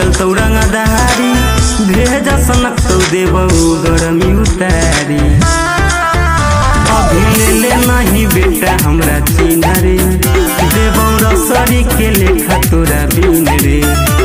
चलतौ रंगदारी भेजा सनक तो देबऊ गरमी उतारी। अभी ले नहीं बेटा हमरा चिन्ह रे देबऊ रसरी के लेखा तोरा बिन रे।